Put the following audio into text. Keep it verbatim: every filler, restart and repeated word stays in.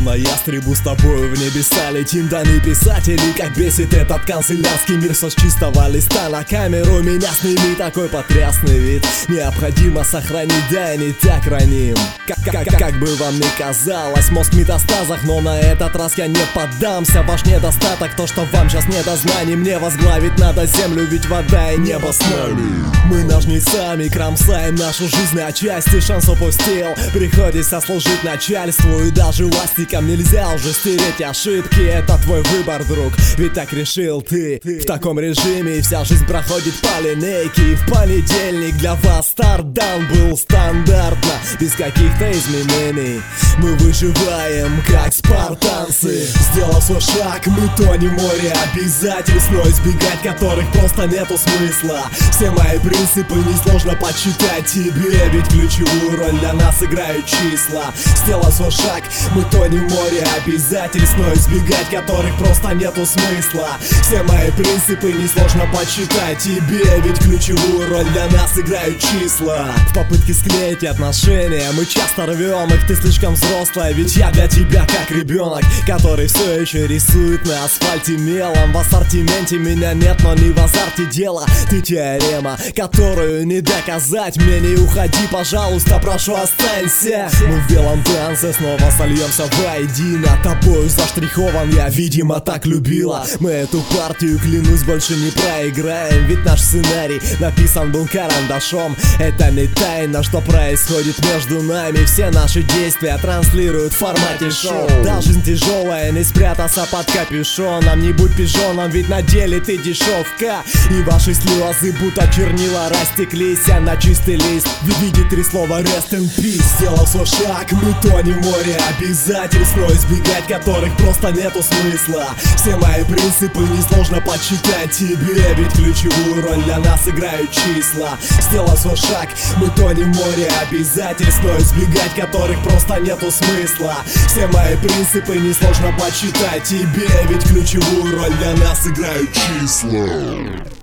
Словно ястребу с тобою в небеса летим. Да не писатели, как бесит этот канцелярский мир. Все с чистого листа на камеру меня сними. Такой потрясный вид необходимо сохранить, да и не так раним. Как, как, как, как бы вам ни казалось, мозг в метастазах, но на этот раз я не поддамся. Ваш недостаток, то что вам сейчас не до знаний. Мне возглавить надо землю, ведь вода и небо с нами. Мы ножницами кромсаем нашу жизнь на части. Шанс упустил, приходится служить начальству. И даже ластиком нельзя уже стереть ошибки. Это твой выбор, друг, ведь так решил ты. В таком режиме и вся жизнь проходит по линейке. И в понедельник для вас старт-даун был стандартно, без каких-то изменений. Мы выживаем, как спартанцы. Сделав свой шаг, мы тонем в море обязательств, но избегать которых просто нету смысла. Все мои принципы несложно подсчитать тебе, ведь ключевую роль для нас играют числа. Сделав свой шаг, мы тонем в море обязательств, но избегать которых просто нету смысла. Все мои принципы несложно подсчитать тебе, ведь ключевую роль для нас играют числа. В попытке склеить отношения мы часто рвем их. Ты слишком взрослая, ведь я для тебя как ребенок, который все еще рисует на асфальте мелом. В ассортименте меня нет, но не в азарте дело. Ты теорема, которую не доказать. Мне не уходи, пожалуйста, прошу, останься. Мы в белом танце снова сольемся воедино. Тобою заштрихован я, видимо, так любила. Мы эту партию, клянусь, больше не проиграем, ведь наш сценарий написан был карандашом. Это не тайна, что происходит между нами. Все наши действия транслируют в формате шоу. Да, жизнь тяжелая, не спрятаться под капюшоном. Не будь пижоном, ведь на деле ты дешевка. И ваши слезы будто чернила растеклись, а на чистый лист в виде три слова rest in peace. Сделав свой шаг, мы тонем в море обязательств, но избегать которых просто нету смысла. Все мои принципы несложно подсчитать тебе, ведь ключевую роль для нас играют числа. Сделав свой шаг, мы тонем в море обязательств, но избегать которых просто нету смысла. Все мои принципы несложно подсчитать тебе, ведь ключевую роль для нас играют числа.